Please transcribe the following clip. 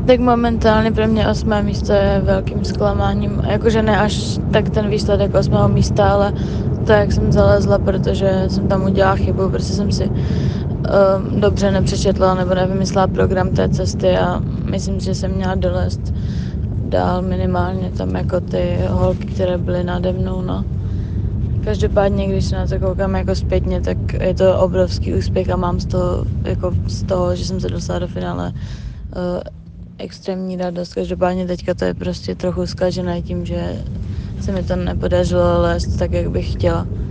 Tak momentálně pro mě 8. místo je velkým zklamáním. Jakože ne až tak ten výsledek 8. místa, ale to, jak jsem zalezla, protože jsem tam udělala chybu, prostě jsem si dobře nepřečetla nebo nevymyslela program té cesty a myslím, že jsem měla dolézt dál minimálně tam jako ty holky, které byly nade mnou, no. Každopádně, když se na to koukám jako zpětně, tak je to obrovský úspěch a mám z toho, že jsem se dostala do finále, extrémní radost. Každopádně teďka to je prostě trochu zkažené tím, že se mi to nepodařilo lézt tak, jak bych chtěla.